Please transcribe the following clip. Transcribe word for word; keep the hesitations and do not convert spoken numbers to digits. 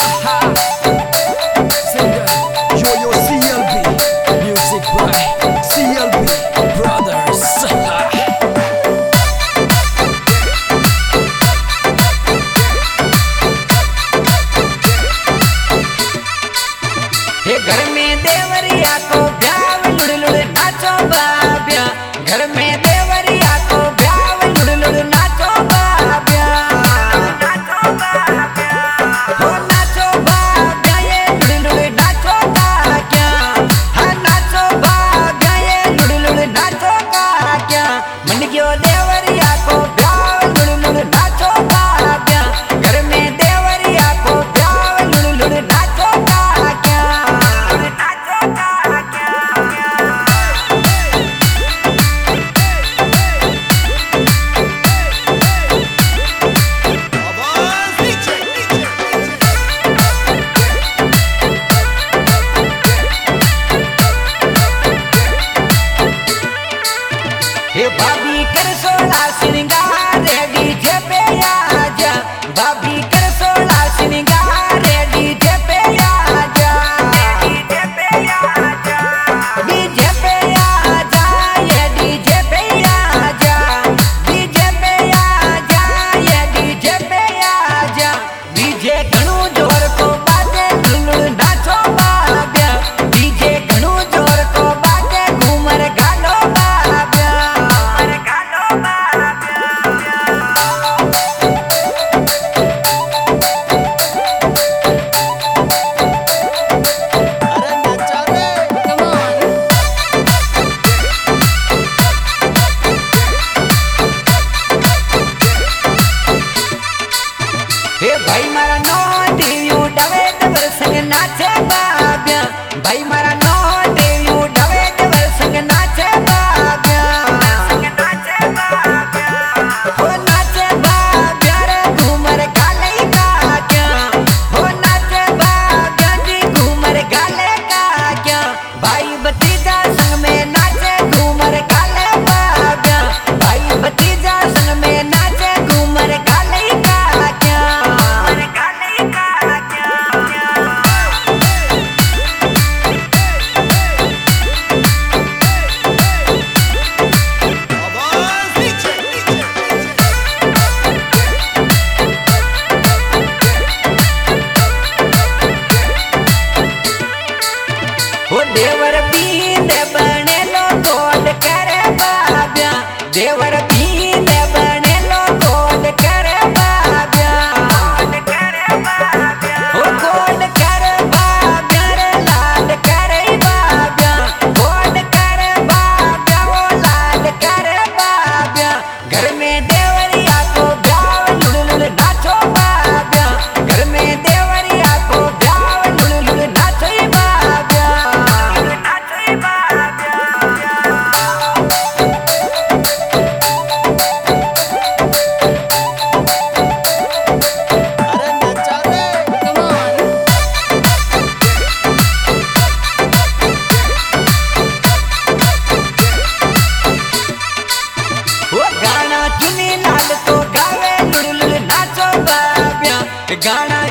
Singer Joyo C L B, music by C L B Brothers. हे घर में देवरिया को ब्याव लुड़ लुड़ नाचो बाब्या, घर में देवरिया को ब्याव लुड़ लुड़ नाचो बाब्या, नाचो बाब्या, हो नाचो बाब्या ये लुड़ लुड़ नाचो का क्या, हाँ नाचो बाब्या ये लुड़ लुड़ नाचो का क्या, मन गयो देवरिया को ब्याव लुड़ लुड़ नाचो बाब्या, घर में देवरिया को ब्याव लुड़ लुड़ नाचो का क्या। हे भाभी कर सोला श्रृंगार डीजे पे आजा, भाभी कर सोला श्रृंगार डीजे पे आजा, डीजे पे आजा, डीजे पे आजा, ये डीजे पे आजा, डीजे पे आजा, ये डीजे पे आजा, डीजे घणो जोर को बाजे लुलुड़ नाचो बाब्या, डीजे घणो जोर को बाजे घूमर गालो बाब्या। हे भाई मारा नो देवियो डवे डवर संग नाचे बाब्या, भाई मारा नो देवियो डवे डवर संग नाचे बाब्या, संग नाचे बाब्या, हो नाचे बाब्या रे घूमर गाले का क्या, हो नाचे बाब्या जी घूमर गाले का क्या, भाई भतीजा संग में नाचे घूमर गाले बाब्या, भाई भतीजा संग में नाचे घूमर गाले का क्या। हो देवर बींद बने लो गोद करे बाब्या, देवर बींद बने लो गोद करे बाब्या, गोद करे बाब्या, हो गोद करे बाब्या रे लाड करे बाब्या, गोद करे बाब्या वो लाड करे बाब्या, घर में देवरिया को ब्याव लुड़ लुड़ नाचो बाब्या, घर में देवरिया को ब्याव लुड़ लुड़ नाचो बाब्या, नाचो बाब्या। वो गाना चुनी लाल तो गावे लुड़ लुड़ नाचो बाब्या, गाना